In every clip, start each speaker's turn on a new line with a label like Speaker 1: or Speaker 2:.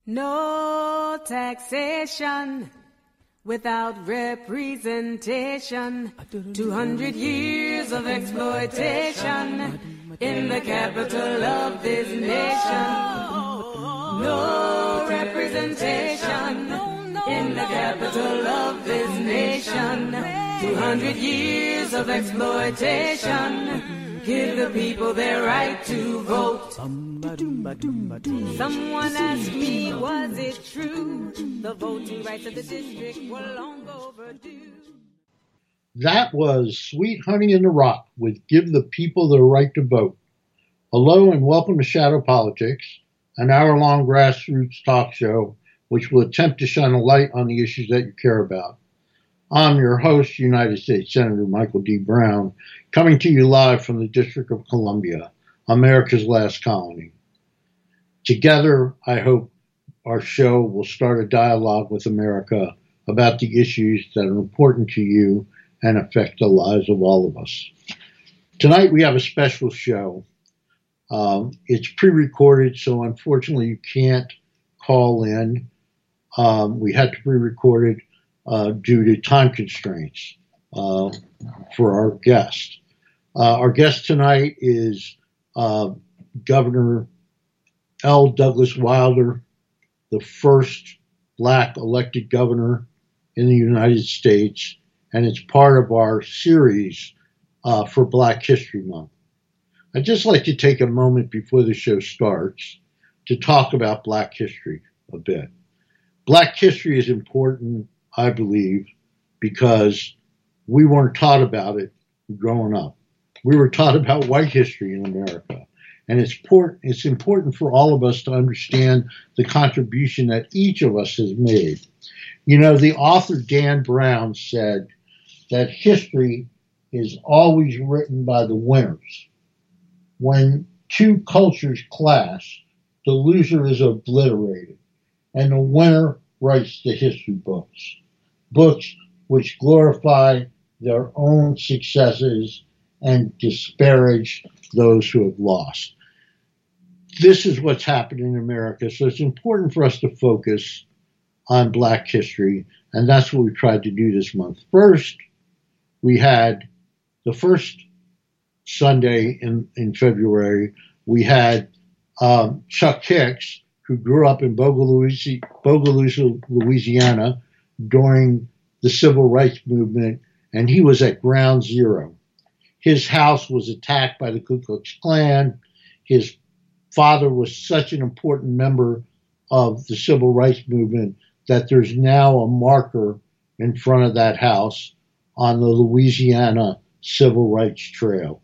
Speaker 1: No taxation without representation. 200 years of exploitation in the capital of this nation. No representation in the capital of this nation. 200 years of exploitation. Give the people their right to vote. Someone asked me, was it true? The voting rights of the district were long overdue.
Speaker 2: That was Sweet Honey in the Rock with Give the People the Right to Vote. Hello and welcome to Shadow Politics, an hour-long grassroots talk show which will attempt to shine a light on the issues that you care about. I'm your host, United States Senator Michael D. Brown, coming to you live from the District of Columbia, America's last colony. Together, I hope our show will start a dialogue with America about the issues that are important to you and affect the lives of all of us. Tonight, we have a special show. It's pre-recorded, so unfortunately, you can't call in. We had to pre-record it due to time constraints for our guest. Our guest tonight is Governor L. Douglas Wilder, the first black elected governor in the United States, and it's part of our series for Black History Month. I'd just like to take a moment before the show starts to talk about Black history a bit. Black history is important, I believe, because we weren't taught about it growing up. We were taught about white history in America. And it's important for all of us to understand the contribution that each of us has made. You know, the author Dan Brown said that history is always written by the winners. When two cultures clash, the loser is obliterated, and the winner writes the history books. Books which glorify their own successes and disparage those who have lost. This is what's happened in America, so it's important for us to focus on Black history, and that's what we tried to do this month. First, we had the first Sunday in February, we had Chuck Hicks, who grew up in Bogalusa, Louisiana, during the Civil Rights Movement, and he was at ground zero. His house was attacked by the Ku Klux Klan. His father was such an important member of the Civil Rights Movement that there's now a marker in front of that house on the Louisiana Civil Rights Trail.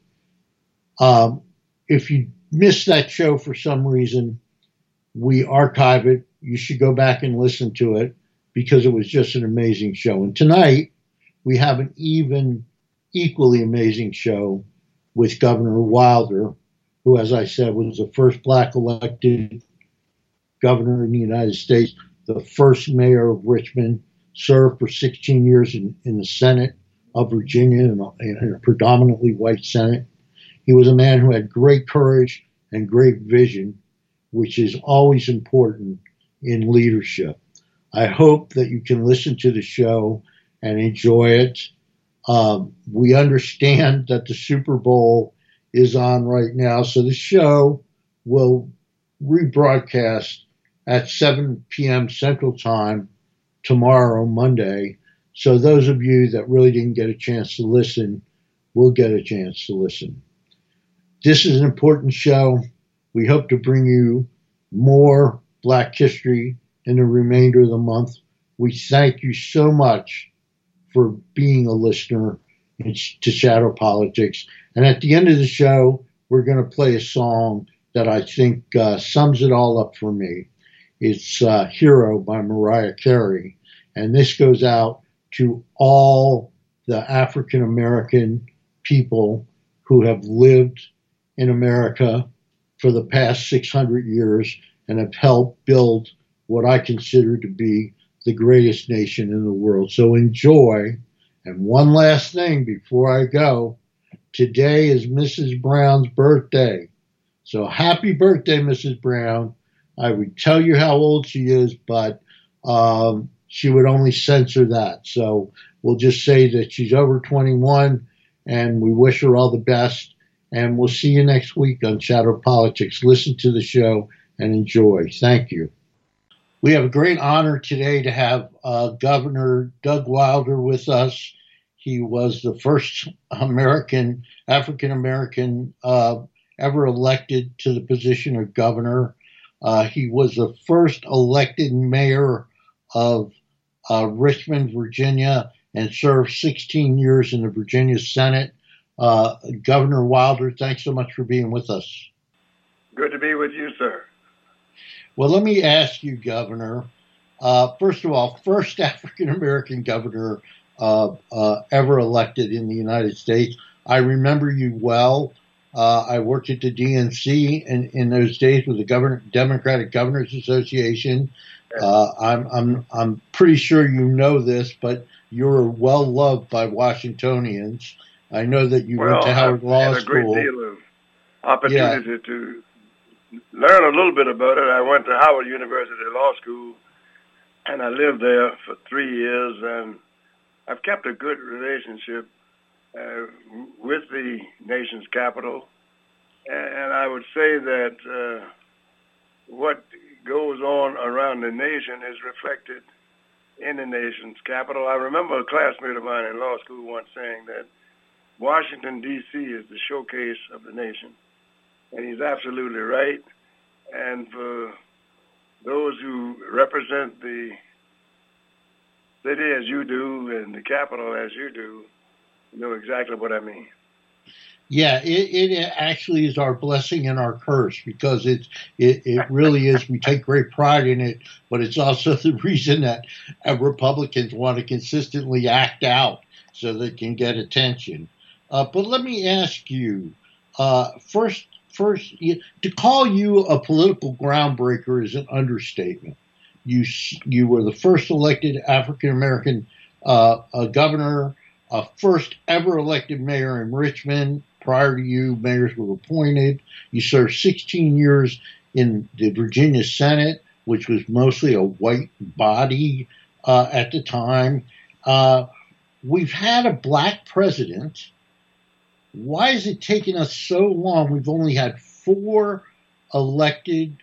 Speaker 2: If you missed that show for some reason, we archive it. You should go back and listen to it because it was just an amazing show. And tonight, we have an equally amazing show with Governor Wilder, who, as I said, was the first black elected governor in the United States, the first mayor of Richmond, served for 16 years in the Senate of Virginia, in a predominantly white Senate. He was a man who had great courage and great vision, which is always important in leadership. I hope that you can listen to the show and enjoy it. We understand that the Super Bowl is on right now, so the show will rebroadcast at 7 p.m. Central Time tomorrow, Monday. So those of you that really didn't get a chance to listen will get a chance to listen. This is an important show. We hope to bring you more Black history in the remainder of the month. We thank you so much for being a listener to Shadow Politics. And at the end of the show, we're going to play a song that I think sums it all up for me. It's Hero by Mariah Carey. And this goes out to all the African American people who have lived in America for the past 600 years and have helped build what I consider to be the greatest nation in the world. So enjoy. And one last thing before I go, today is Mrs. Brown's birthday. So happy birthday, Mrs. Brown. I would tell you how old she is, but she would only censor that. So we'll just say that she's over 21, and we wish her all the best. And we'll see you next week on Shadow Politics. Listen to the show and enjoy. Thank you. We have a great honor today to have Governor Doug Wilder with us. He was the first African American ever elected to the position of governor. He was the first elected mayor of Richmond, Virginia, and served 16 years in the Virginia Senate. Governor Wilder, thanks so much for being with us.
Speaker 3: Good to be with you, sir.
Speaker 2: Well, let me ask you, Governor, first of all, first African-American governor ever elected in the United States. I remember you well. I worked at the DNC in those days with the Democratic Governors Association. I'm pretty sure you know this, but you're well loved by Washingtonians. I know that you went to Howard Law School.
Speaker 3: I had a great deal of opportunity to learn a little bit about it. I went to Howard University Law School, and I lived there for 3 years, and I've kept a good relationship with the nation's capital. And I would say that what goes on around the nation is reflected in the nation's capital. I remember a classmate of mine in law school once saying that Washington, D.C. is the showcase of the nation. And he's absolutely right. And for those who represent the city as you do and the capital as you do, you know exactly what I mean.
Speaker 2: Yeah, it actually is our blessing and our curse, because it really is. We take great pride in it, but it's also the reason that Republicans want to consistently act out so they can get attention. But let me ask you, first, to call you a political groundbreaker is an understatement. You were the first elected African-American governor, first ever elected mayor in Richmond. Prior to you, mayors were appointed. You served 16 years in the Virginia Senate, which was mostly a white body at the time. We've had a black president. Why is it taking us so long? We've only had 4 elected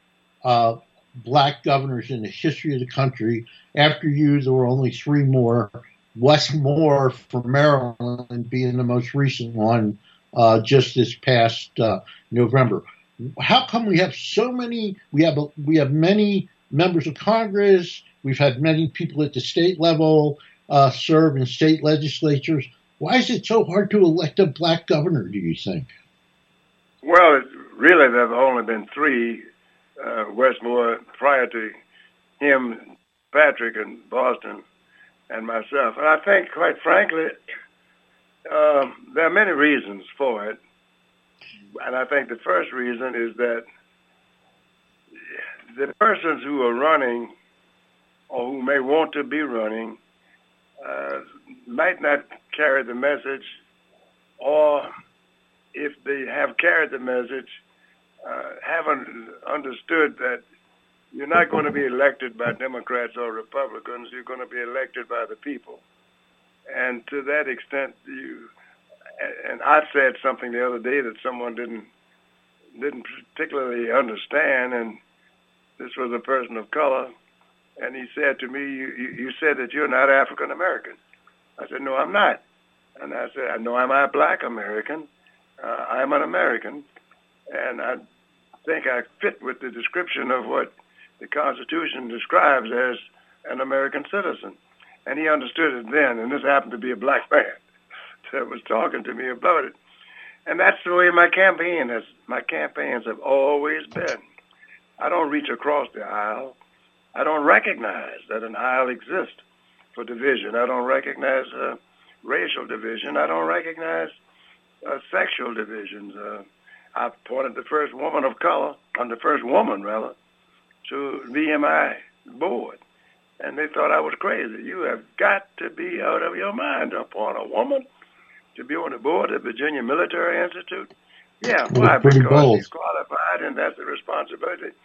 Speaker 2: black governors in the history of the country. After you, there were only 3 more. Wes Moore from Maryland being the most recent one just this past November. How come we have so many? We have many members of Congress. We've had many people at the state level serve in state legislatures. Why is it so hard to elect a black governor, do you think?
Speaker 3: Well, really, there have only been 3. Wes Moore, prior to him, Patrick in Boston, and myself. And I think, quite frankly, there are many reasons for it. And I think the first reason is that the persons who are running or who may want to be running might not carry the message, or if they have carried the message, haven't understood that you're not going to be elected by Democrats or Republicans. You're going to be elected by the people. And to that extent, and I said something the other day that someone didn't particularly understand, and this was a person of color, and he said to me, you said that you're not African American. I said, no, I'm not. And I said, no, I'm a black American. I'm an American, and I think I fit with the description of what the Constitution describes as an American citizen. And he understood it then, and this happened to be a black man that was talking to me about it. And that's the way my campaigns have always been. I don't reach across the aisle. I don't recognize that an aisle exists for division. I don't recognize racial division. I don't recognize sexual divisions. I appointed the first woman of color, the first woman, rather, to VMI board. And they thought I was crazy. You have got to be out of your mind to appoint a woman to be on the board of the Virginia Military Institute. Yeah, why? Because she's qualified, and that's the responsibility.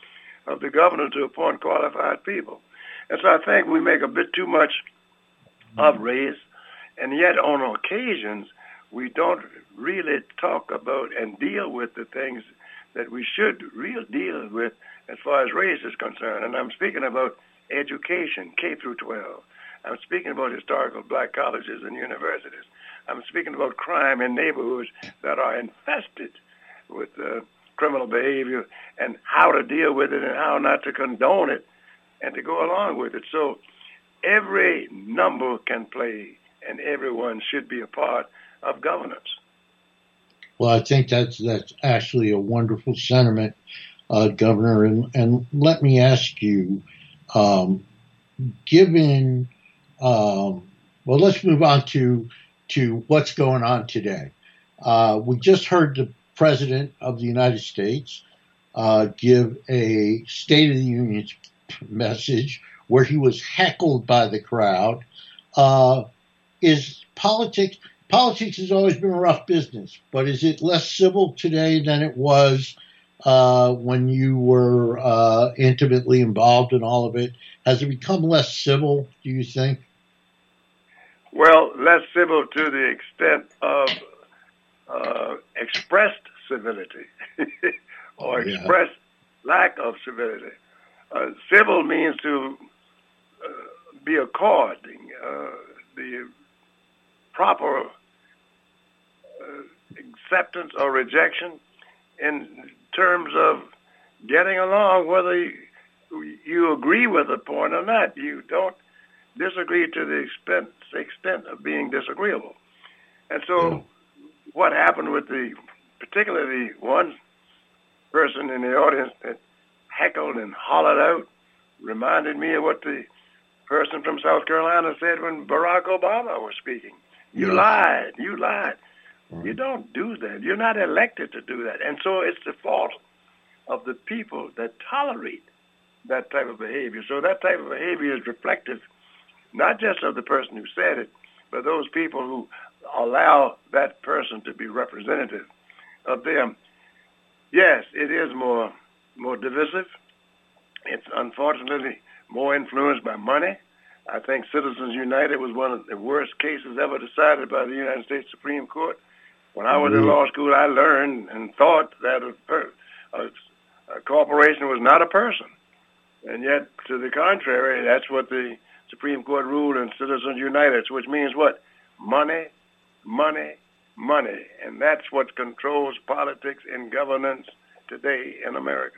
Speaker 3: of the governor to appoint qualified people. And so I think we make a bit too much of race, and yet on occasions we don't really talk about and deal with the things that we should really deal with as far as race is concerned. And I'm speaking about education, K through 12. I'm speaking about historical black colleges and universities. I'm speaking about crime in neighborhoods that are infested with criminal behavior and how to deal with it and how not to condone it and to go along with it. So every number can play and everyone should be a part of governance.
Speaker 2: Well, I think that's actually a wonderful sentiment, Governor. And let me ask you, given, well, let's move on to what's going on today. We just heard the President of the United States give a State of the Union message where he was heckled by the crowd. Is politics has always been a rough business, but is it less civil today than it was when you were intimately involved in all of it? Has it become less civil, do you think?
Speaker 3: Well, less civil to the extent of expressed civility or expressed lack of civility. Civil means to be according the proper acceptance or rejection in terms of getting along, whether you agree with a point or not. You don't disagree to the extent of being disagreeable. And so what happened with particularly one person in the audience that heckled and hollered out reminded me of what the person from South Carolina said when Barack Obama was speaking. You lied. You don't do that. You're not elected to do that. And so it's the fault of the people that tolerate that type of behavior. So that type of behavior is reflective not just of the person who said it, but those people who allow that person to be representative of them. Yes, it is more divisive. It's unfortunately more influenced by money. I think Citizens United was one of the worst cases ever decided by the United States Supreme Court. When I was in law school, I learned and thought that a corporation was not a person. And yet, to the contrary, that's what the Supreme Court ruled in Citizens United, which means what? Money, money, money. And that's what controls politics and governance today in America.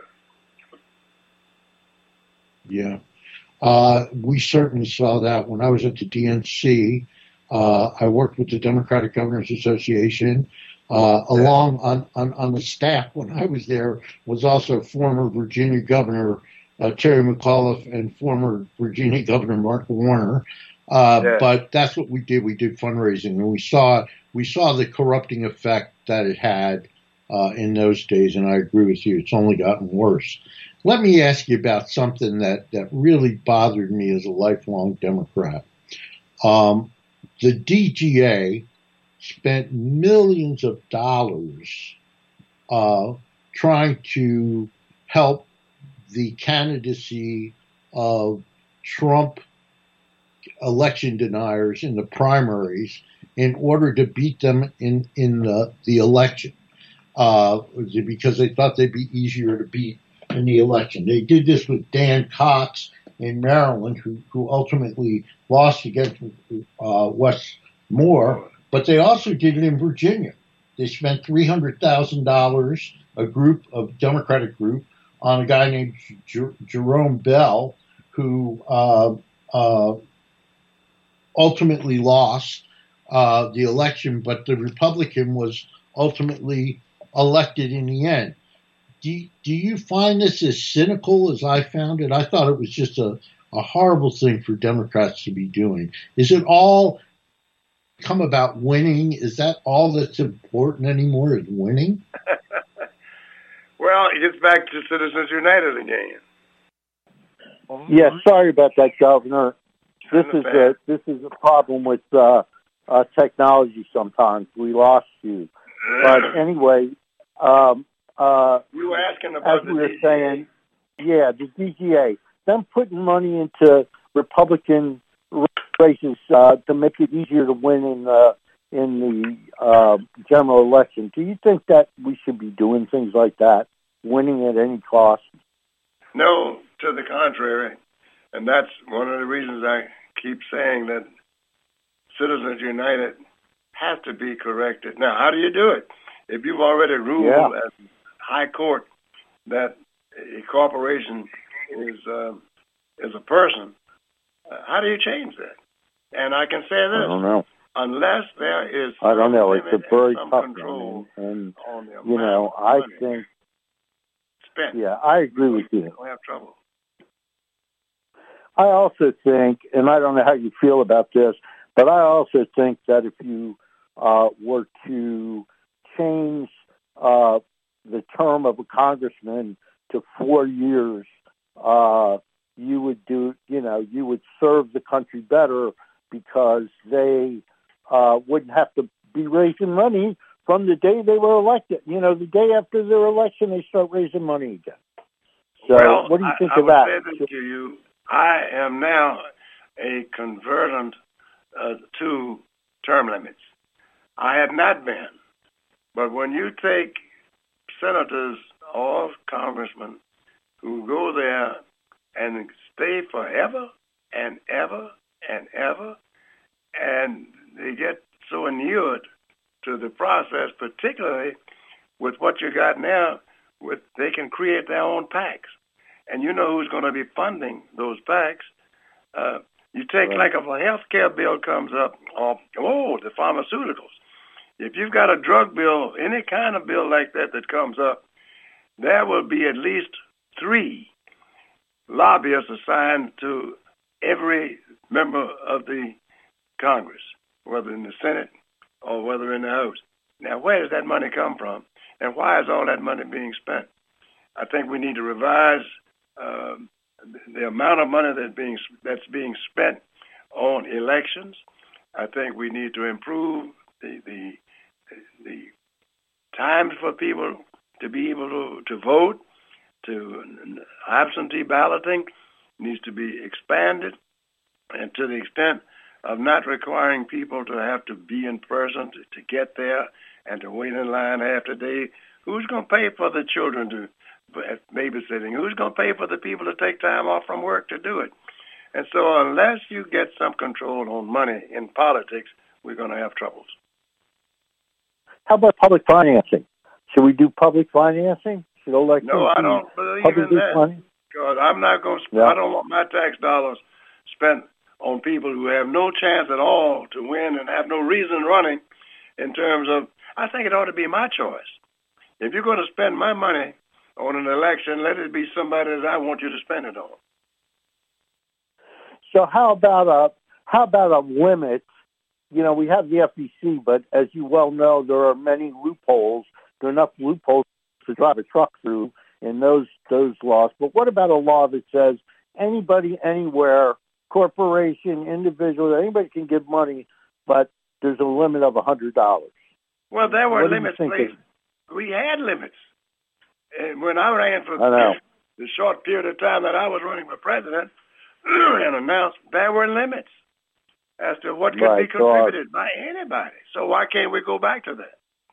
Speaker 2: Yeah. We certainly saw that when I was at the DNC. I worked with the Democratic Governors Association. Along on the staff when I was there was also former Virginia Governor Terry McAuliffe and former Virginia Governor Mark Warner. But that's what we did. We did fundraising, and we saw the corrupting effect that it had in those days. And I agree with you; it's only gotten worse. Let me ask you about something that really bothered me as a lifelong Democrat. The DGA spent millions of dollars trying to help the candidacy of Trump election deniers in the primaries in order to beat them in the election because they thought they'd be easier to beat in the election. They did this with Dan Cox in Maryland, who ultimately lost against Wes Moore, but they also did it in Virginia. They spent $300,000, a Democratic group, on a guy named Jerome Bell, who ultimately lost the election, but the Republican was ultimately elected in the end. Do you find this as cynical as I found it? I thought it was just a horrible thing for Democrats to be doing. Is it all come about winning? Is that all that's important anymore, is winning?
Speaker 3: Well, it gets back to Citizens United again.
Speaker 4: Yes, sorry about that, Governor. This is a problem with technology sometimes. We lost you. But anyway,
Speaker 3: you were asking about
Speaker 4: as we were saying, the DGA, them putting money into Republican races to make it easier to win in the general election. Do you think that we should be doing things like that, winning at any cost?
Speaker 3: No, to the contrary. And that's one of the reasons I keep saying that Citizens United has to be corrected. Now, how do you do it? If you've already ruled as high court that a corporation is a person, how do you change that? And I can say this.
Speaker 4: I don't know.
Speaker 3: Unless there is
Speaker 4: I don't know. It's a very tough
Speaker 3: control
Speaker 4: and
Speaker 3: on the
Speaker 4: you know, I think
Speaker 3: spent.
Speaker 4: Yeah, I agree with you.
Speaker 3: We'll have trouble.
Speaker 4: I also think, and I don't know how you feel about this, but I also think that if you were to change the term of a congressman to 4 years, you would you would serve the country better because they wouldn't have to be raising money from the day they were elected. You know, the day after their election, they start raising money again. So what do you think of that?
Speaker 3: I would say this to you. I am now a convertant to term limits. I have not been. But when you take senators or congressmen who go there and stay forever and ever and ever, and they get so inured to the process, particularly with what you got now, they can create their own PACs. And you know who's going to be funding those PACs. You take, like if a health care bill comes up, or, the pharmaceuticals. If you've got a drug bill, any kind of bill like that comes up, there will be at least 3 lobbyists assigned to every member of the Congress, whether in the Senate or whether in the House. Now, where does that money come from? And why is all that money being spent? I think we need to revise the amount of money that's being spent on elections. I think we need to improve the times for people to be able to vote. To absentee balloting needs to be expanded, and to the extent of not requiring people to have to be in person to get there and to wait in line half the day. Who's going to pay for the children to babysitting? Who's going to pay for the people to take time off from work to do it? And so unless you get some control on money in politics, we're going to have troubles.
Speaker 4: How about public financing? Should we do public financing?
Speaker 3: No, I don't believe in that. Because I'm not going to. I don't want my tax dollars spent on people who have no chance at all to win and have no reason running. In terms of, I think it ought to be my choice. If you're going to spend my money on an election, let it be somebody that I want you to spend it on.
Speaker 4: So how about a limit? You know, we have the FEC, but as you well know, there are many loopholes. There are enough loopholes to drive a truck through in those laws. But what about a law that says anybody, anywhere, corporation, individual, anybody can give money, but there's a limit of $100?
Speaker 3: Well, there were limits placed. We had limits. And when I ran for the short period of time that I was running for president and announced, there were limits as to what could be contributed by anybody. So why can't we go back to that?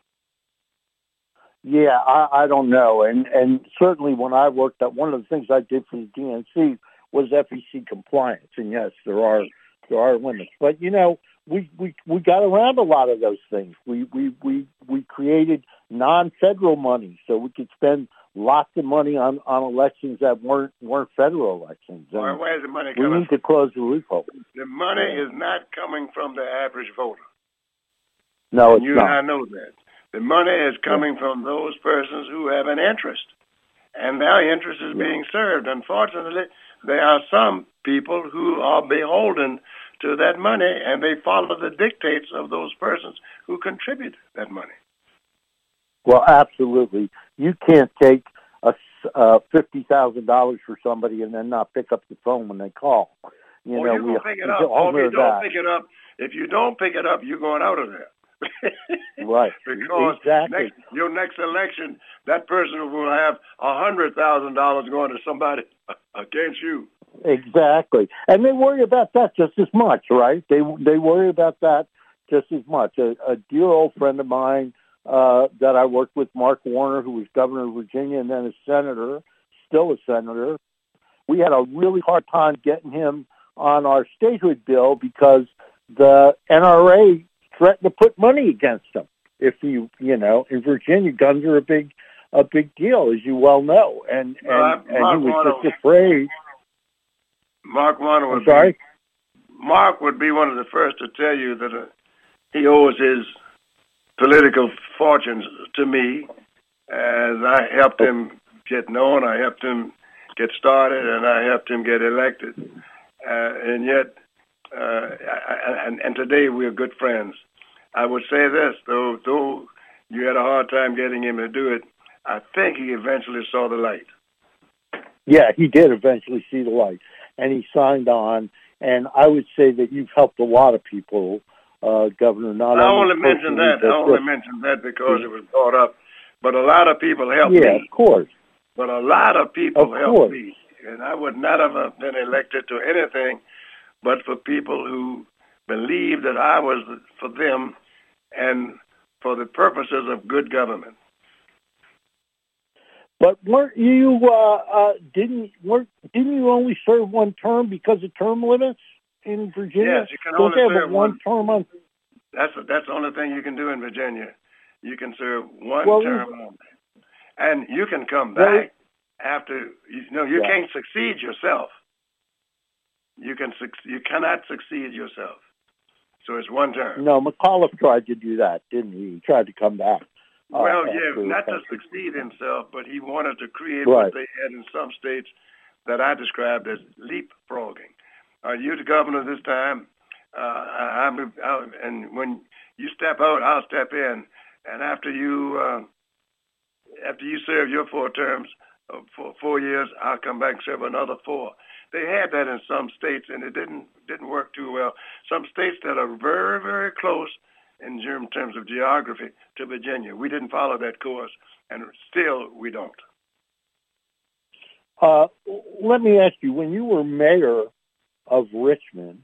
Speaker 4: Yeah, I don't know. And certainly when I worked at, one of the things I did for the DNC was FEC compliance. And yes, there are limits. But you know, we got around a lot of those things. We created non-federal money so we could spend lots of money on elections that weren't federal elections.
Speaker 3: Well, where's the money coming
Speaker 4: from? We need to close the loophole.
Speaker 3: The money is not coming from the average voter.
Speaker 4: No, it's
Speaker 3: not. You and I know that. The money is coming from those persons who have an interest, and their interest is being served. Unfortunately, there are some people who are beholden to that money, and they follow the dictates of those persons who contribute that money.
Speaker 4: Well, absolutely. You can't take $50,000 for somebody and then not pick up the phone when they call.
Speaker 3: You know, you pick it up. If you don't pick it up, you're going out of there.
Speaker 4: Right.
Speaker 3: Because
Speaker 4: exactly.
Speaker 3: Your next election, that person will have $100,000 going to somebody against you.
Speaker 4: Exactly. And they worry about that just as much, right? They worry about that just as much. A dear old friend of mine that I worked with, Mark Warner, who was governor of Virginia and then a senator, still a senator, we had a really hard time getting him on our statehood bill because the NRA threatened to put money against him. If in Virginia, guns are a big deal, as you well know, and he was just afraid.
Speaker 3: Mark Warner would Mark would be one of the first to tell you that he owes his political fortunes to me, as I helped him get known, I helped him get started, and I helped him get elected. And today we're good friends. I would say this, though you had a hard time getting him to do it, I think he eventually saw the light.
Speaker 4: Yeah, he did eventually see the light, and he signed on. And I would say that you've helped a lot of people, Governor. I
Speaker 3: only mentioned that because it was brought up. But a lot of people helped me.
Speaker 4: Yeah, of course.
Speaker 3: But a lot of people helped me. And I would not have been elected to anything but for people who believed that I was for them and for the purposes of good government.
Speaker 4: But weren't you didn't you only serve one term because of term limits in Virginia?
Speaker 3: Yes, you can only serve
Speaker 4: one term on.
Speaker 3: That's the only thing you can do in Virginia. You can serve one term only, and you can come back after. You can't succeed yourself. You cannot succeed yourself. So it's one term.
Speaker 4: No, McAuliffe tried to do that, didn't he? He tried to come back.
Speaker 3: Not to succeed himself, but he wanted to create what they had in some states that I described as leapfrogging. You're the governor this time, and when you step out, I'll step in. And after you serve your 4 terms, for 4 years, I'll come back and serve another 4. They had that in some states, and it didn't work too well. Some states that are very, very close in terms of geography to Virginia. We didn't follow that course, and still we don't.
Speaker 4: Let me ask you, when you were mayor of Richmond,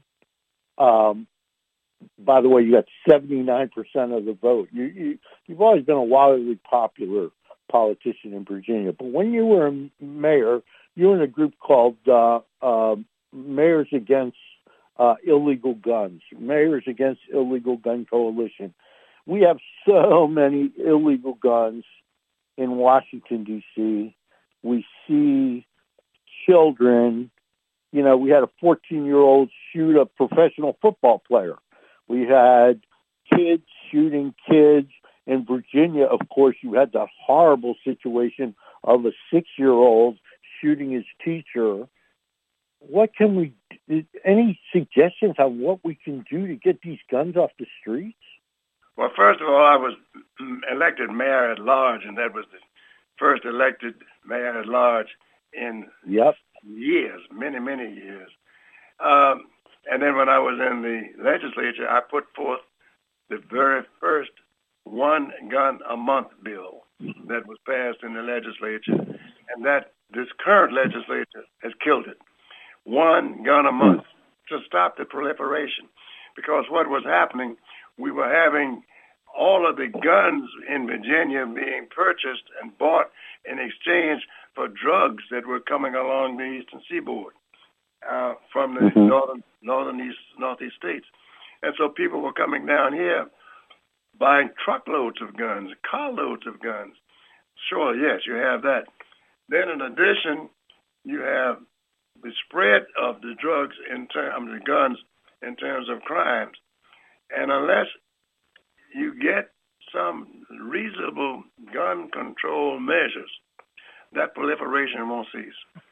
Speaker 4: by the way, you got 79% of the vote. You've always been a wildly popular politician in Virginia, but when you were mayor, you were in a group called Mayors Against Illegal Guns, Mayors Against Illegal Gun Coalition. We have so many illegal guns in Washington, D.C. We see children. We had a 14-year-old shoot a professional football player. We had kids shooting kids. In Virginia, of course, you had the horrible situation of a 6-year-old shooting his teacher. What can we do? Any suggestions on what we can do to get these guns off the streets?
Speaker 3: Well, first of all, I was elected mayor at large, and that was the first elected mayor at large in years, many, many years. And then when I was in the legislature, I put forth the very first one gun a month bill that was passed in the legislature, and that this current legislature has killed it. 1 gun a month to stop the proliferation, because what was happening, we were having all of the guns in Virginia being purchased and bought in exchange for drugs that were coming along the eastern seaboard from the northeast states. And so people were coming down here buying truckloads of guns, carloads of guns. Sure, yes, you have that. Then in addition, you have the spread of the drugs the guns in terms of crimes. And unless you get some reasonable gun control measures, that proliferation won't cease.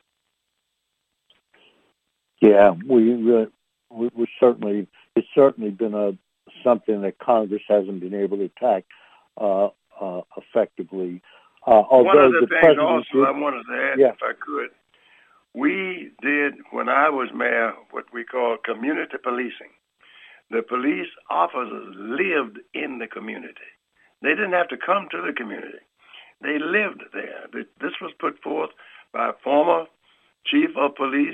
Speaker 3: Yeah,
Speaker 4: we certainly, it's certainly been something that Congress hasn't been able to attack effectively.
Speaker 3: One of the things also I wanted to add, if I could, we did, when I was mayor, what we call community policing. the police officers lived in the community. They didn't have to come to the community. They lived there. This was put forth by a former chief of police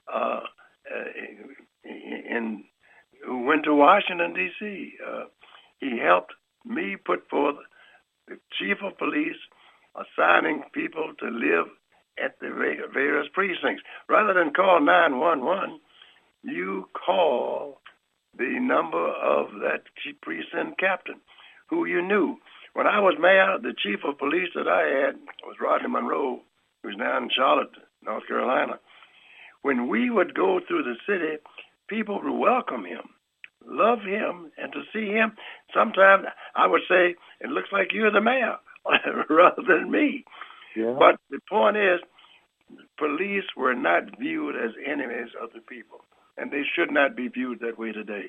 Speaker 3: who went to Washington, D.C. He helped me put forth the chief of police assigning people to live at the various precincts. Rather than call 911, you call the number of that precinct captain who you knew. When I was mayor, the chief of police that I had was Rodney Monroe, who's now in Charlotte, North Carolina. When we would go through the city, people would welcome him, love him, and to see him. Sometimes I would say, it looks like you're the mayor, rather than me.
Speaker 4: Yeah.
Speaker 3: But the point is, police were not viewed as enemies of the people, and they should not be viewed that way today.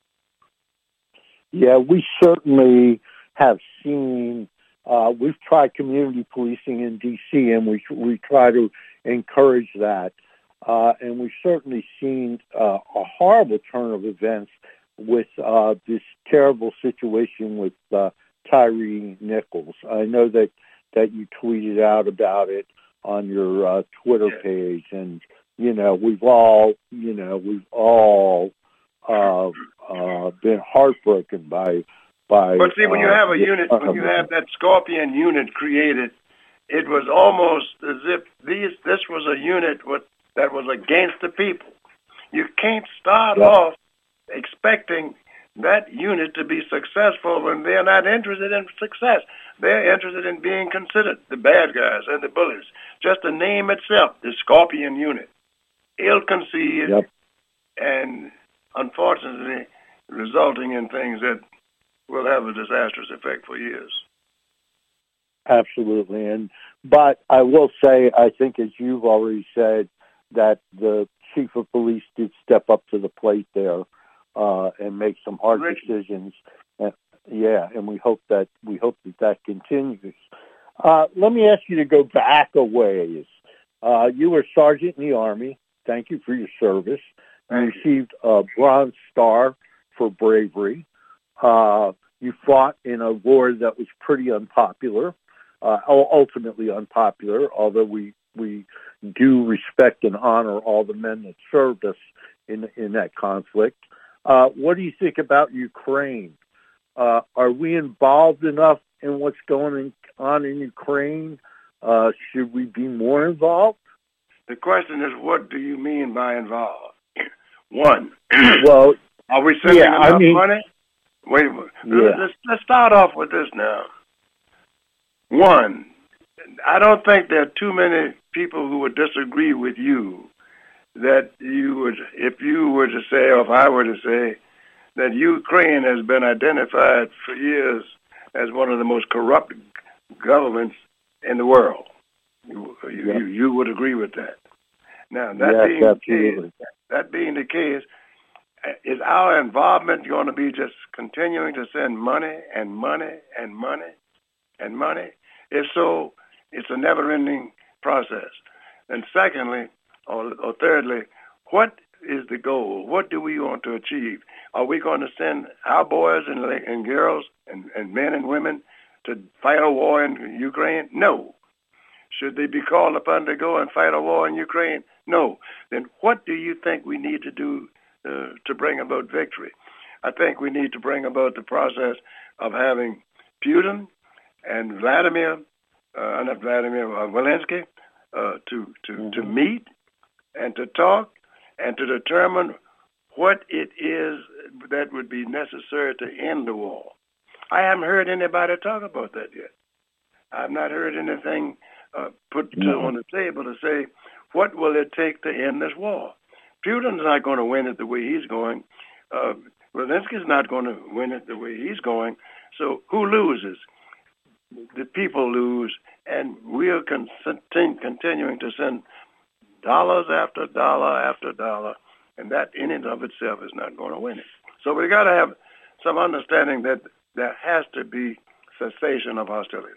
Speaker 4: Yeah, we certainly have seen, we've tried community policing in D.C., and we try to encourage that. And we've certainly seen a horrible turn of events with this terrible situation with Tyree Nichols. I know that you tweeted out about it on your Twitter page, and we've all been heartbroken by.
Speaker 3: But see, when you have a unit, when you have that Scorpion unit created, it was almost as if this was a unit that was against the people. You can't start off expecting that unit to be successful when they're not interested in success. They're interested in being considered the bad guys and the bullies. Just the name itself, the Scorpion unit, ill-conceived, and unfortunately resulting in things that will have a disastrous effect for years.
Speaker 4: Absolutely. But I will say, I think, as you've already said, that the chief of police did step up to the plate there and make some hard decisions. And we hope that continues. Let me ask you to go back a ways. You were sergeant in the Army. Thank you for your service. You received a Bronze Star for bravery. You fought in a war that was pretty unpopular, ultimately unpopular, although we do respect and honor all the men that served us in that conflict. What do you think about Ukraine? Are we involved enough in what's going on in Ukraine? Should we be more involved?
Speaker 3: The question is, what do you mean by involved? One,
Speaker 4: well,
Speaker 3: are we sending enough money? Wait a minute.
Speaker 4: Yeah.
Speaker 3: Let's start off with this now. One, I don't think there are too many people who would disagree with you that you would, if you were to say, or if I were to say, that Ukraine has been identified for years as one of the most corrupt governments in the world. You would agree with that. Now, that being the case, is our involvement going to be just continuing to send money and money and money and money? If so, it's a never-ending process. And secondly, or thirdly, what is the goal? What do we want to achieve? Are we going to send our boys and girls and men and women to fight a war in Ukraine? No. Should they be called upon to go and fight a war in Ukraine? No. Then what do you think we need to do to bring about victory? I think we need to bring about the process of having Putin and Zelensky to meet and to talk and to determine what it is that would be necessary to end the war. I haven't heard anybody talk about that yet. I've not heard anything put on the table to say, what will it take to end this war? Putin's not going to win it the way he's going. Zelensky's not going to win it the way he's going. So who loses? The people lose, and we are continuing to send dollars after dollar after dollar, and that in and of itself is not going to win it. So we got to have some understanding that there has to be cessation of hostility.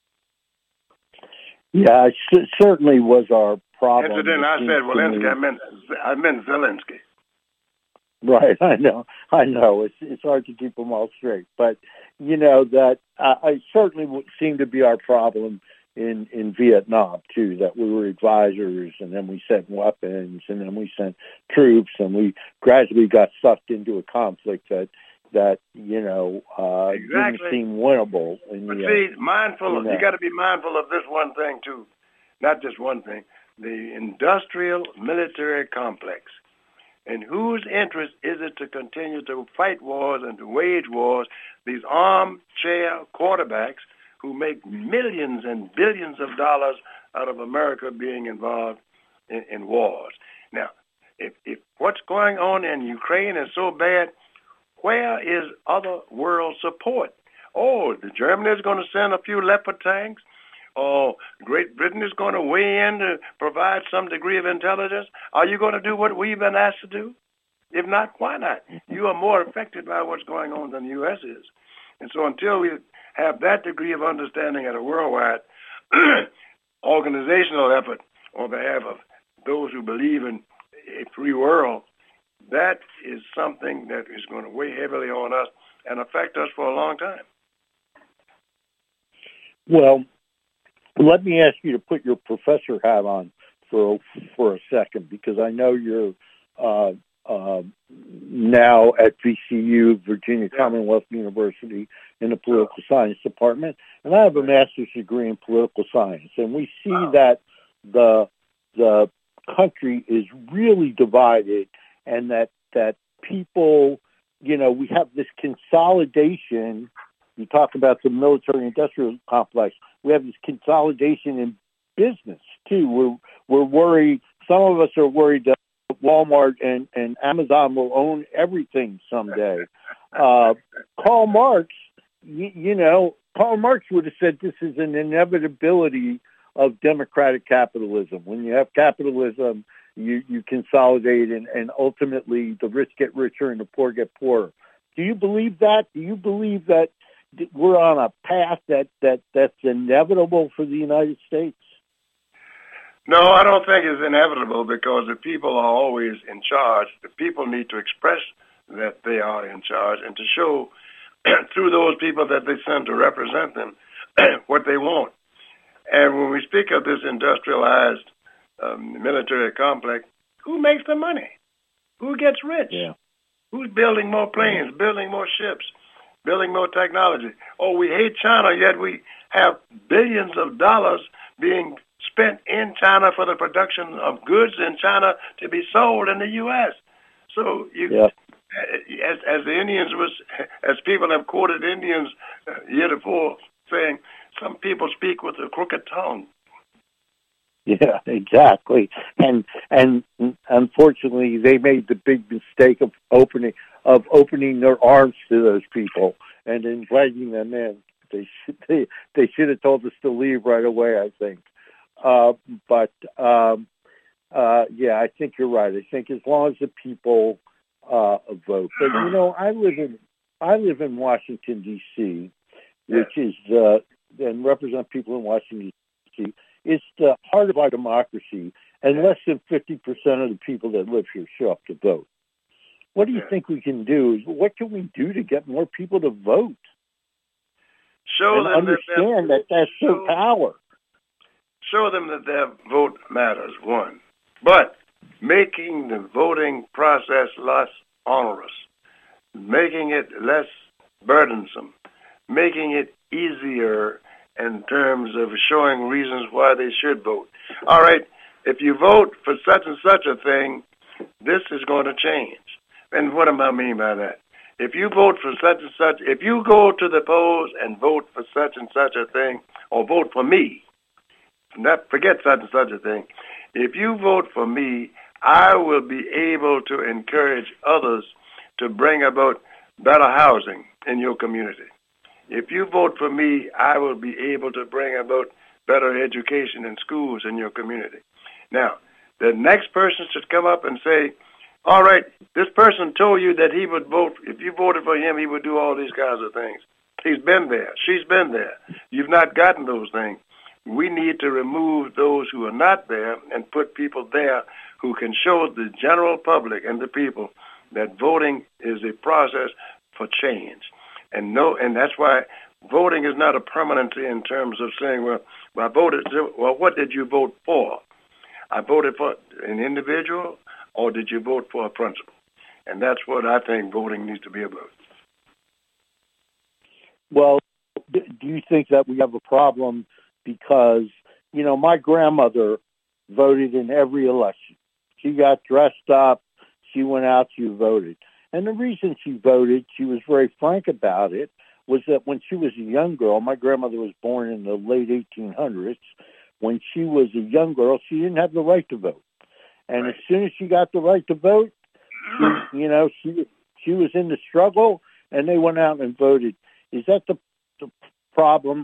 Speaker 4: Yeah, it certainly was our problem.
Speaker 3: Incidentally, I said Zelensky. I meant Zelensky.
Speaker 4: Right, I know. It's hard to keep them all straight, but that I certainly would seem to be our problem in Vietnam too. That we were advisors, and then we sent weapons, and then we sent troops, and we gradually got sucked into a conflict that
Speaker 3: exactly.
Speaker 4: didn't seem winnable.
Speaker 3: But see, you got to be mindful of this one thing too, not just one thing: the industrial military complex. In whose interest is it to continue to fight wars and to wage wars? These armchair quarterbacks who make millions and billions of dollars out of America being involved in wars. Now, if what's going on in Ukraine is so bad, where is other world support? Oh, Germany is going to send a few Leopard tanks. Oh, Great Britain is going to weigh in to provide some degree of intelligence. Are you going to do what we've been asked to do? If not, why not? You are more affected by what's going on than the U.S. is. And so until we have that degree of understanding at a worldwide organizational effort on behalf of those who believe in a free world, that is something that is going to weigh heavily on us and affect us for a long time.
Speaker 4: Well, let me ask you to put your professor hat on for a second, because I know you're now at VCU, Virginia Commonwealth University, in the political science department, and I have a master's degree in political science, and we see that the country is really divided, and that people, we have this consolidation. You talk about the military-industrial complex. We have this consolidation in business too. We're worried. Some of us are worried that Walmart and Amazon will own everything someday. Karl Marx, Karl Marx would have said this is an inevitability of democratic capitalism. When you have capitalism, you consolidate, and ultimately the rich get richer and the poor get poorer. Do you believe that? Do you believe that we're on a path that's inevitable for the United States?
Speaker 3: No, I don't think it's inevitable, because the people are always in charge. The people need to express that they are in charge and to show through those people that they send to represent them what they want. And when we speak of this industrialized military complex, who makes the money? Who gets rich?
Speaker 4: Yeah.
Speaker 3: Who's building more planes, building more ships, building more technology? Oh, we hate China, yet we have billions of dollars being spent in China for the production of goods in China to be sold in the U.S. So as the Indians as people have quoted Indians heretofore saying, some people speak with a crooked tongue.
Speaker 4: Yeah, exactly. And unfortunately, they made the big mistake of opening their arms to those people and inviting them in. They should have told us to leave right away, I think. I think you're right. I think as long as the people vote. But I live in Washington D.C., which is and represent people in Washington D.C. It's the heart of our democracy, and less than 50% of the people that live here show up to vote. What do you think we can do? What can we do to get more people to vote?
Speaker 3: Show them
Speaker 4: understand that that's their power.
Speaker 3: Show them that their vote matters, one. But making the voting process less onerous, making it less burdensome, making it easier in terms of showing reasons why they should vote. All right, if you vote for such and such a thing, this is going to change. And what do I mean by that? If you vote for such and such, if you go to the polls and vote for such and such a thing, or vote for me, forget such and such a thing. If you vote for me, I will be able to encourage others to bring about better housing in your community. If you vote for me, I will be able to bring about better education in schools in your community. Now, the next person should come up and say, all right, this person told you that he would vote, if you voted for him, he would do all these kinds of things. He's been there. She's been there. You've not gotten those things. We need to remove those who are not there and put people there who can show the general public and the people that voting is a process for change. And that's why voting is not a permanency in terms of saying, well, I voted. Well, what did you vote for? I voted for an individual, or did you vote for a principle? And that's what I think voting needs to be about.
Speaker 4: Well, do you think that we have a problem because, my grandmother voted in every election. She got dressed up. She went out. She voted. And the reason she voted, she was very frank about it, was that when she was a young girl, my grandmother was born in the late 1800s. When she was a young girl, she didn't have the right to vote. And
Speaker 3: Right.
Speaker 4: as soon as she got the right to vote, she was in the struggle, and they went out and voted. Is that the problem?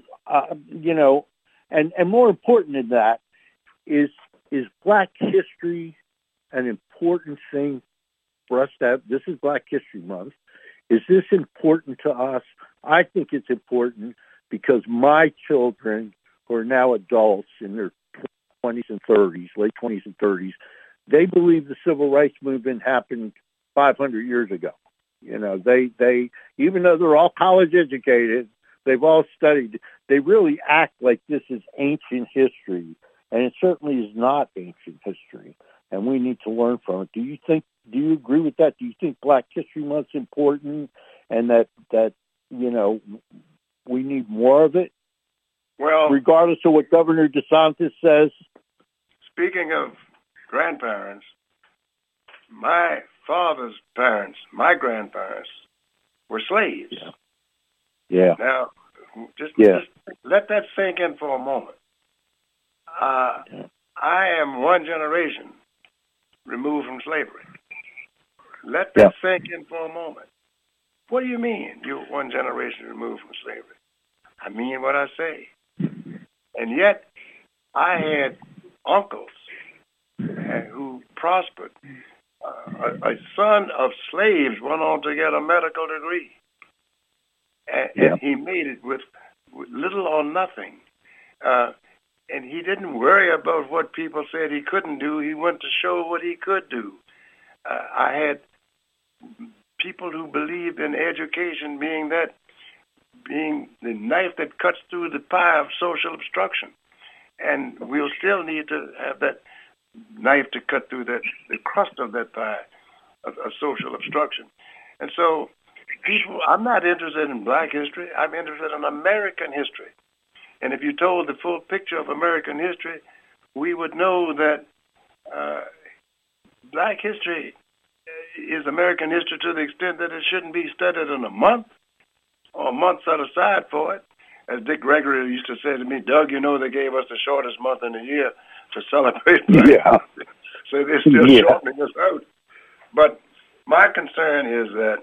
Speaker 4: And more important than that, is Black history an important thing for us to have? This is Black History Month. Is this important to us? I think it's important because my children, who are now adults in their 20s and 30s, late 20s and 30s, they believe the civil rights movement happened 500 years ago. They even though they're all college educated, they've all studied. They really act like this is ancient history, and it certainly is not ancient history. And we need to learn from it. Do you agree with that? Do you think Black History Month's important, and that we need more of it?
Speaker 3: Well,
Speaker 4: regardless of what Governor DeSantis says.
Speaker 3: Speaking of grandparents, my father's parents, my grandparents, were slaves.
Speaker 4: Yeah.
Speaker 3: Now, just let that sink in for a moment. I am one generation removed from slavery. Let that sink in for a moment. What do you mean you're one generation removed from slavery? I mean what I say. And yet, I had uncles who prospered. A son of slaves went on to get a medical degree. And he made it with little or nothing. And he didn't worry about what people said he couldn't do. He went to show what he could do. I had people who believed in education being the knife that cuts through the pie of social obstruction. And we'll still need to have that knife to cut through the crust of that pie of social obstruction. And so I'm not interested in Black history. I'm interested in American history. And if you told the full picture of American history, we would know that Black history is American history to the extent that it shouldn't be studied in a month or a month set aside for it. As Dick Gregory used to say to me, Doug, they gave us the shortest month in the year to celebrate Black history. So they're still shortening us out. But my concern is that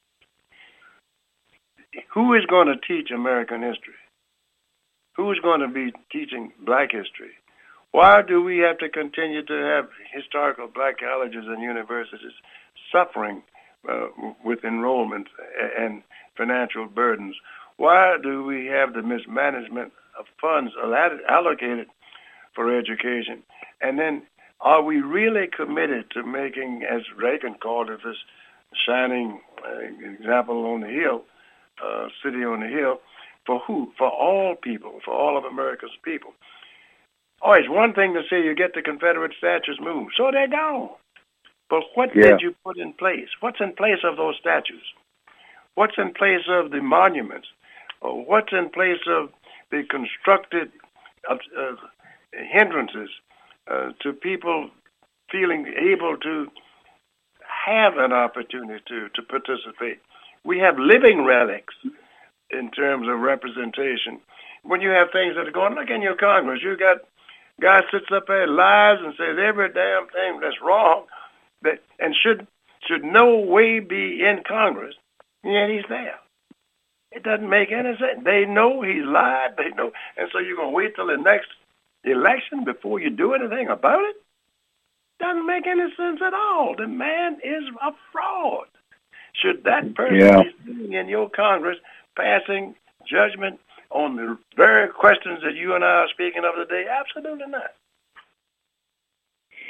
Speaker 3: who is going to teach American history? Who is going to be teaching Black history? Why do we have to continue to have historical Black colleges and universities suffering with enrollment and financial burdens? Why do we have the mismanagement of funds allocated for education? And then are we really committed to making, as Reagan called it, this shining example on the hill, city on the hill, for who? For all people, for all of America's people. Oh, it's one thing to say you get the Confederate statues moved. So they're gone. But what did you put in place? What's in place of those statues? What's in place of the monuments? What's in place of the constructed hindrances to people feeling able to have an opportunity to participate? We have living relics in terms of representation. When you have things that are going, look in your Congress, you got guy sits up there, lies, and says every damn thing that's wrong, and should no way be in Congress, yet he's there. It doesn't make any sense. They know he's lied. They know, and so you're gonna wait till the next election before you do anything about it? Doesn't make any sense at all. The man is a fraud. Should that person be sitting in your Congress passing judgment on the very questions that you and I are speaking of today? Absolutely not.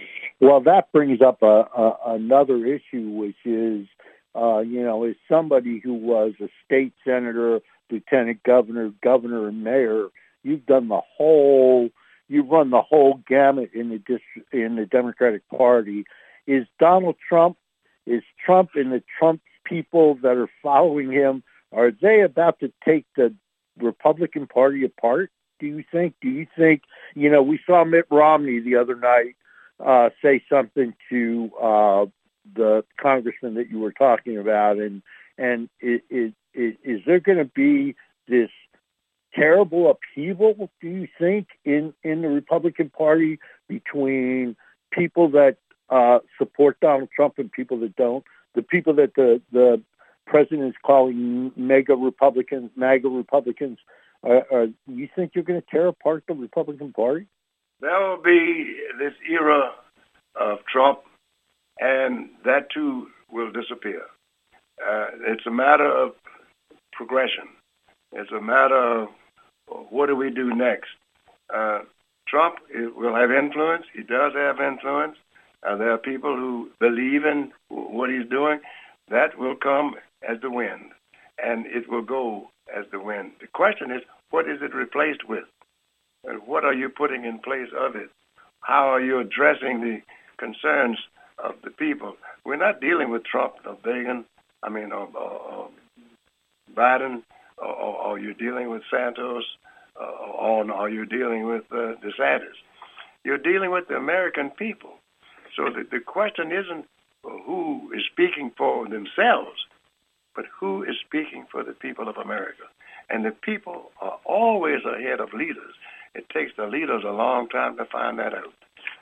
Speaker 4: Well, that brings up another issue, which is, as somebody who was a state senator, lieutenant governor, governor, and mayor, you've run the whole gamut in the Democratic Party. Is Trump and the Trump people that are following him, are they about to take the Republican Party apart? Do you think, we saw Mitt Romney the other night say something to the congressman that you were talking about, and is there going to be this terrible upheaval, do you think, in the Republican Party between people that support Donald Trump and people that don't? The people that the president is calling MAGA Republicans, you think you're going to tear apart the Republican Party?
Speaker 3: There will be this era of Trump, and that too will disappear. It's a matter of progression. It's a matter of what do we do next. Trump will have influence. He does have influence. There are people who believe in what he's doing. That will come as the wind, and it will go as the wind. The question is, what is it replaced with? And what are you putting in place of it? How are you addressing the concerns of the people? We're not dealing with Trump or Biden, or you're dealing with Santos, or are you dealing with DeSantis? You're dealing with the American people. So the question isn't who is speaking for themselves, but who is speaking for the people of America. And the people are always ahead of leaders. It takes the leaders a long time to find that out.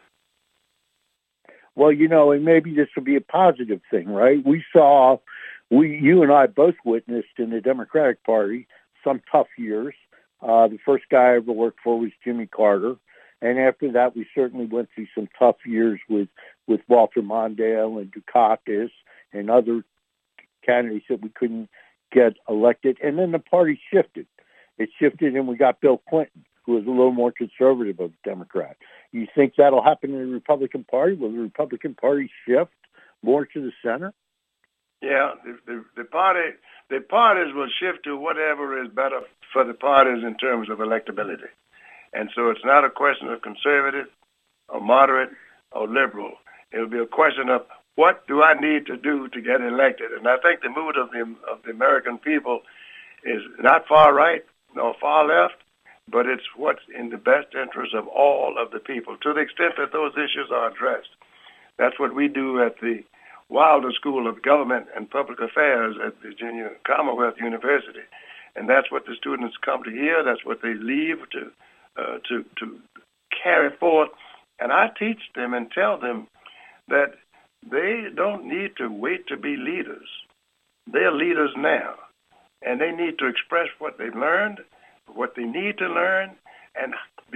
Speaker 4: Well, and maybe this will be a positive thing, right? You and I both witnessed in the Democratic Party some tough years. The first guy I ever worked for was Jimmy Carter. And after that, we certainly went through some tough years with Walter Mondale and Dukakis and other candidates that we couldn't get elected. And then the party shifted. It shifted, and we got Bill Clinton, who was a little more conservative of a Democrat. You think that'll happen in the Republican Party? Will the Republican Party shift more to the center?
Speaker 3: Yeah, the parties will shift to whatever is better for the parties in terms of electability. And so it's not a question of conservative or moderate or liberal. It'll be a question of what do I need to do to get elected? And I think the mood of the American people is not far right nor far left, but it's what's in the best interest of all of the people, to the extent that those issues are addressed. That's what we do at the Wilder School of Government and Public Affairs at Virginia Commonwealth University. And that's what the students come to hear. That's what they leave to carry forth. And I teach them and tell them that they don't need to wait to be leaders. They're leaders now. And they need to express what they've learned, what they need to learn, and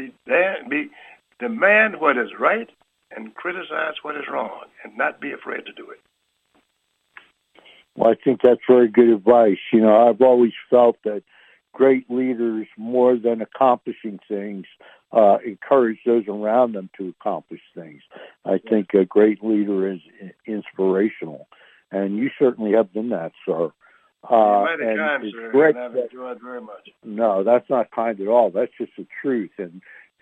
Speaker 3: demand what is right and criticize what is wrong, and not be afraid to do it.
Speaker 4: Well, I think that's very good advice. I've always felt that great leaders, more than accomplishing things, encourage those around them to accomplish things. I think a great leader is inspirational, and you certainly have been that, sir.
Speaker 3: You're mighty kind, sir, and I've enjoyed very much.
Speaker 4: No, that's not kind at all. That's just the truth, and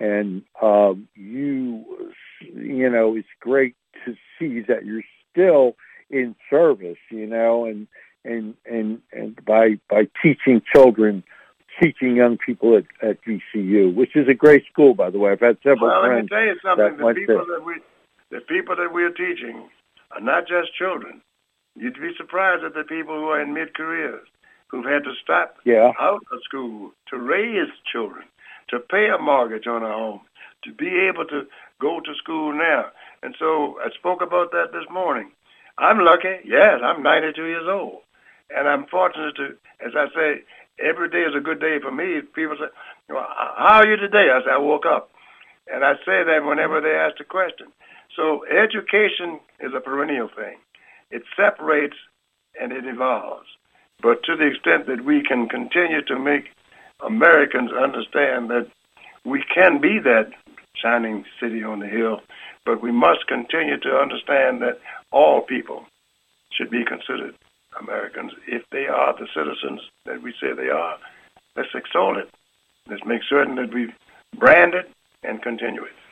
Speaker 4: it's great to see that you're still in service, and by teaching children, teaching young people at VCU, which is a great school, by the way. I've had several friends.
Speaker 3: Let me tell you something. The people that we're teaching are not just children. You'd be surprised at the people who are in mid-careers, who've had to stop out of school to raise children, to pay a mortgage on a home, to be able to go to school now. And so I spoke about that this morning. I'm lucky. Yes, I'm 92 years old. And I'm fortunate to, as I say, every day is a good day for me. People say, how are you today? I say, I woke up. And I say that whenever they ask the question. So education is a perennial thing. It separates and it evolves. But to the extent that we can continue to make Americans understand that we can be that shining city on the hill, But we must continue to understand that all people should be considered Americans if they are the citizens that we say they are. Let's extol it. Let's make certain that we brand it and continue it.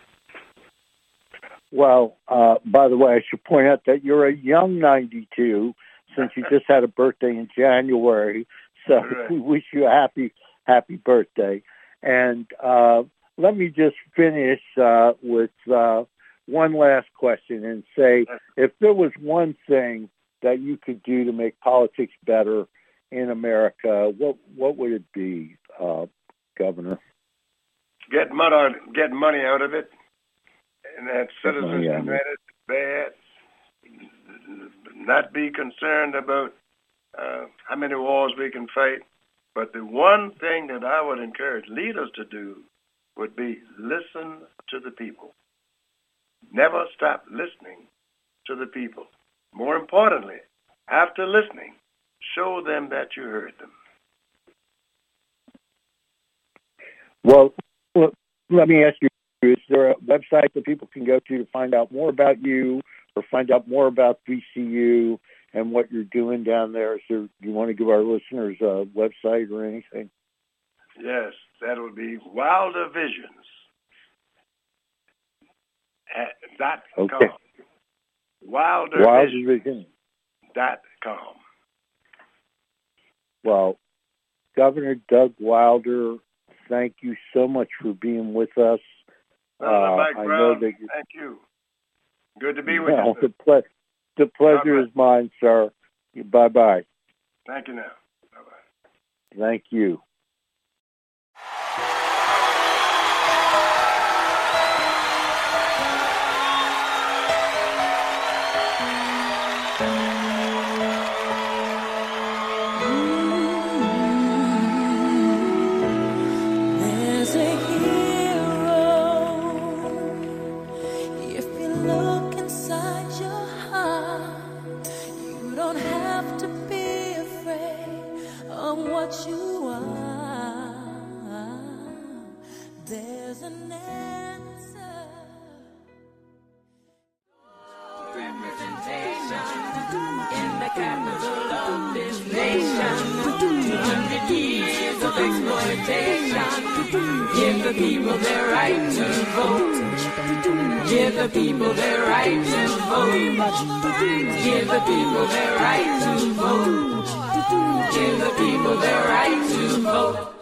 Speaker 4: Well, by the way, I should point out that you're a young 92 since you just had a birthday in January. So
Speaker 3: Right.
Speaker 4: we wish you a happy birthday. And let me just finish with one last question and say, if there was one thing that you could do to make politics better in America, what would it be, Governor?
Speaker 3: Get money out of it, and that citizens
Speaker 4: Yeah.
Speaker 3: united bad. Not be concerned about how many wars we can fight, but the one thing that I would encourage leaders to do would be listen to the people. Never stop listening to the people. More importantly, after listening, show them that you heard them.
Speaker 4: Well, let me ask you, is there a website that people can go to find out more about you or find out more about VCU and what you're doing down there? So do you want to give our listeners a website or anything?
Speaker 3: Yes, that would be Wilder Visions. .com.
Speaker 4: Okay.
Speaker 3: WilderVisions.com.
Speaker 4: Well, Governor Doug Wilder, thank you so much for being with us.
Speaker 3: Mike
Speaker 4: I
Speaker 3: Brown,
Speaker 4: know that
Speaker 3: thank you. Good to be with you.
Speaker 4: The pleasure
Speaker 3: Bye-bye.
Speaker 4: is mine, sir. Bye-bye.
Speaker 3: Thank you now. Bye-bye.
Speaker 4: Thank you.
Speaker 1: There's a hero. If you look inside your heart, you don't have to be afraid of what you are. There's an answer. Representation in the capital of this nation. 200 years of exploitation. Give the people their right to vote. Give the people their right to vote. Give the people their right to vote. Give the people their right to vote.